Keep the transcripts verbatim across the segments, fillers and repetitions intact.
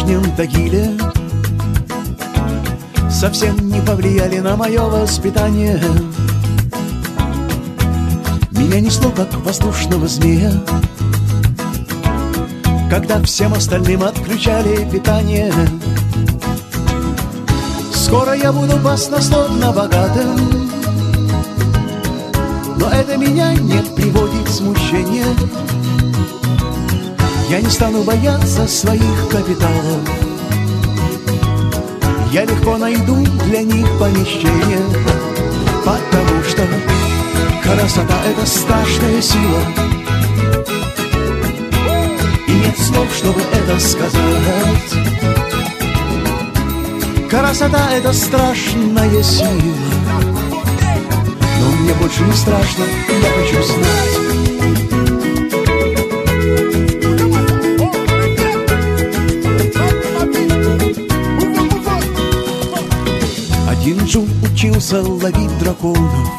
Нижнем Тагиле совсем не повлияли на мое воспитание. Меня несло, как воздушного змея, когда всем остальным отключали питание. Скоро я буду баснословно богатым, но это меня не приводит в смущение. Я не стану бояться своих капиталов, я легко найду для них помещение, потому что красота — это страшная сила, и нет слов, чтобы это сказать. Красота — это страшная сила, но мне больше не страшно, я хочу знать. Один Джун учился ловить драконов,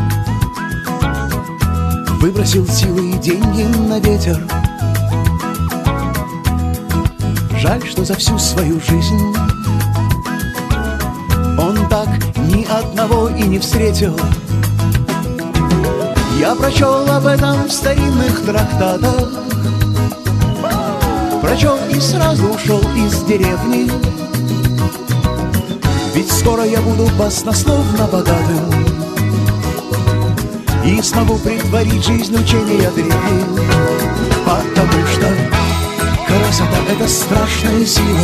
выбросил силы и деньги на ветер. Жаль, что за всю свою жизнь он так ни одного и не встретил. Я прочел об этом в старинных трактатах, прочел и сразу ушел из деревни. Ведь скоро я буду баснословно богатым и смогу притворить жизнь учения древних, потому что красота — это страшная сила,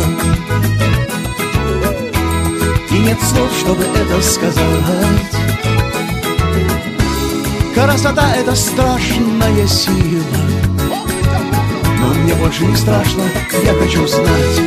и нет слов, чтобы это сказать. Красота — это страшная сила, но мне больше не страшно, я хочу знать.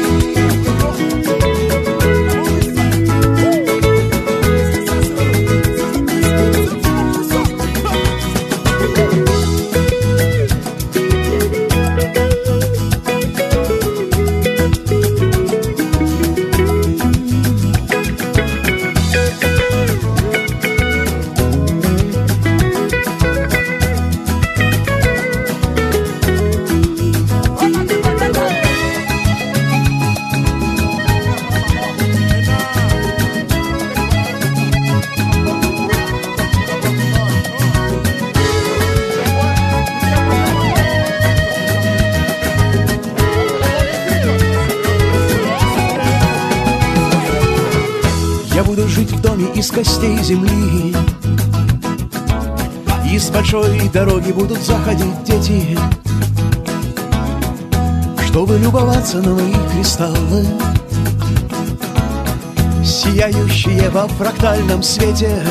Я буду жить в доме из костей земли, и с большой дороги будут заходить дети, чтобы любоваться на мои кристаллы, сияющие во фрактальном свете.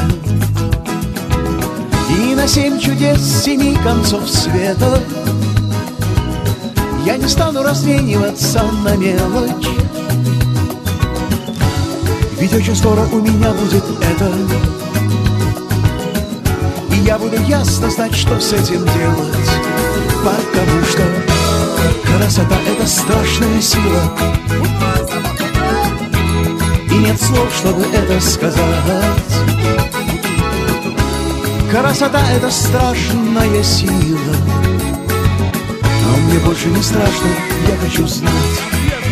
И на семь чудес семи концов света я не стану размениваться на мелочь, ведь очень скоро у меня будет это, и я буду ясно знать, что с этим делать, потому что красота — это страшная сила, и нет слов, чтобы это сказать. Красота — это страшная сила, но мне больше не страшно, я хочу знать.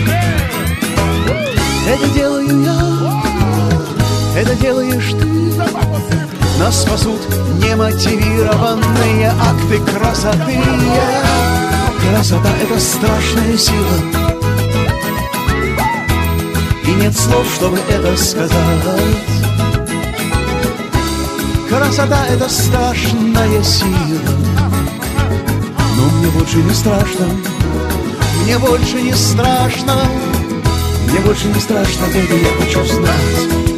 Это делаю я, это делаешь ты, нас спасут немотивированные акты красоты. Красота — это страшная сила, и нет слов, чтобы это сказать. Красота — это страшная сила, но мне больше не страшно, мне больше не страшно, мне больше не страшно, baby, я хочу знать.